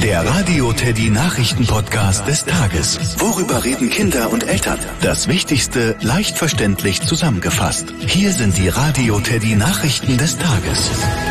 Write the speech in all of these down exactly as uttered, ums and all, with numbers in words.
Der Radio Teddy Nachrichten-Podcast des Tages. Worüber reden Kinder und Eltern? Das Wichtigste leicht verständlich zusammengefasst. Hier sind die Radio Teddy Nachrichten des Tages.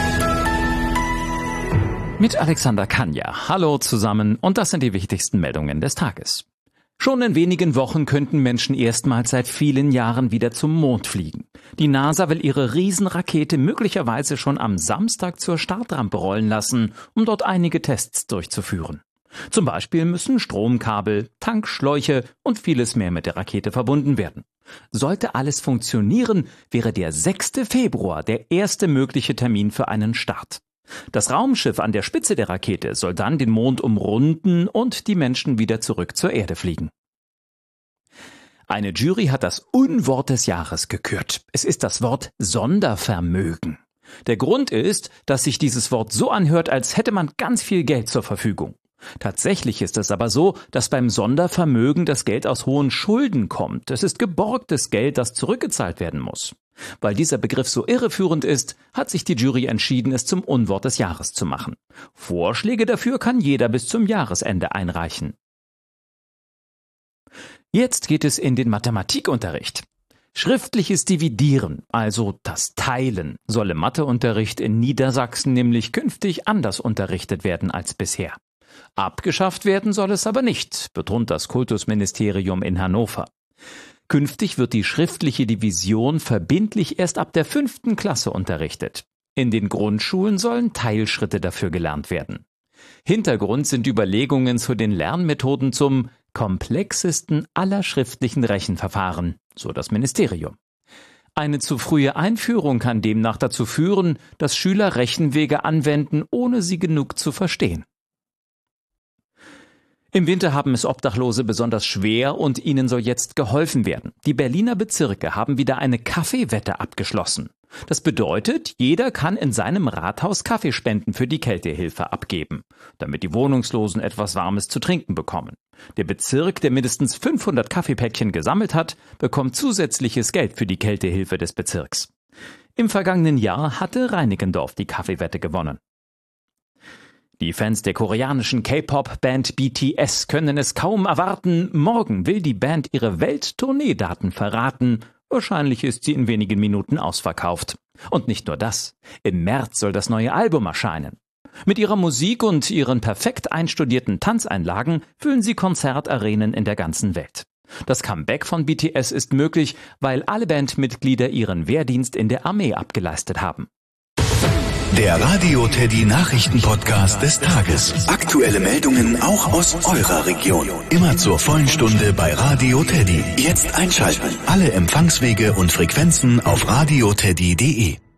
Mit Alexander Kanja. Hallo zusammen und das sind die wichtigsten Meldungen des Tages. Schon in wenigen Wochen könnten Menschen erstmals seit vielen Jahren wieder zum Mond fliegen. Die NASA will ihre Riesenrakete möglicherweise schon am Samstag zur Startrampe rollen lassen, um dort einige Tests durchzuführen. Zum Beispiel müssen Stromkabel, Tankschläuche und vieles mehr mit der Rakete verbunden werden. Sollte alles funktionieren, wäre der sechster Februar der erste mögliche Termin für einen Start. Das Raumschiff an der Spitze der Rakete soll dann den Mond umrunden und die Menschen wieder zurück zur Erde fliegen. Eine Jury hat das Unwort des Jahres gekürt. Es ist das Wort Sondervermögen. Der Grund ist, dass sich dieses Wort so anhört, als hätte man ganz viel Geld zur Verfügung. Tatsächlich ist es aber so, dass beim Sondervermögen das Geld aus hohen Schulden kommt. Es ist geborgtes Geld, das zurückgezahlt werden muss. Weil dieser Begriff so irreführend ist, hat sich die Jury entschieden, es zum Unwort des Jahres zu machen. Vorschläge dafür kann jeder bis zum Jahresende einreichen. Jetzt geht es in den Mathematikunterricht. Schriftliches Dividieren, also das Teilen, soll im Matheunterricht in Niedersachsen nämlich künftig anders unterrichtet werden als bisher. Abgeschafft werden soll es aber nicht, betont das Kultusministerium in Hannover. Künftig wird die schriftliche Division verbindlich erst ab der fünften Klasse unterrichtet. In den Grundschulen sollen Teilschritte dafür gelernt werden. Hintergrund sind Überlegungen zu den Lernmethoden zum komplexesten aller schriftlichen Rechenverfahren, so das Ministerium. Eine zu frühe Einführung kann demnach dazu führen, dass Schüler Rechenwege anwenden, ohne sie genug zu verstehen. Im Winter haben es Obdachlose besonders schwer und ihnen soll jetzt geholfen werden. Die Berliner Bezirke haben wieder eine Kaffeewette abgeschlossen. Das bedeutet, jeder kann in seinem Rathaus Kaffeespenden für die Kältehilfe abgeben, damit die Wohnungslosen etwas Warmes zu trinken bekommen. Der Bezirk, der mindestens fünfhundert Kaffeepäckchen gesammelt hat, bekommt zusätzliches Geld für die Kältehilfe des Bezirks. Im vergangenen Jahr hatte Reinickendorf die Kaffeewette gewonnen. Die Fans der koreanischen K-Pop-Band B T S können es kaum erwarten. Morgen will die Band ihre Welttourneedaten verraten. Wahrscheinlich ist sie in wenigen Minuten ausverkauft. Und nicht nur das. Im März soll das neue Album erscheinen. Mit ihrer Musik und ihren perfekt einstudierten Tanzeinlagen füllen sie Konzertarenen in der ganzen Welt. Das Comeback von B T S ist möglich, weil alle Bandmitglieder ihren Wehrdienst in der Armee abgeleistet haben. Der Radio Teddy Nachrichten-Podcast des Tages. Aktuelle Meldungen auch aus eurer Region. Immer zur vollen Stunde bei Radio Teddy. Jetzt einschalten. Alle Empfangswege und Frequenzen auf radioteddy punkt de.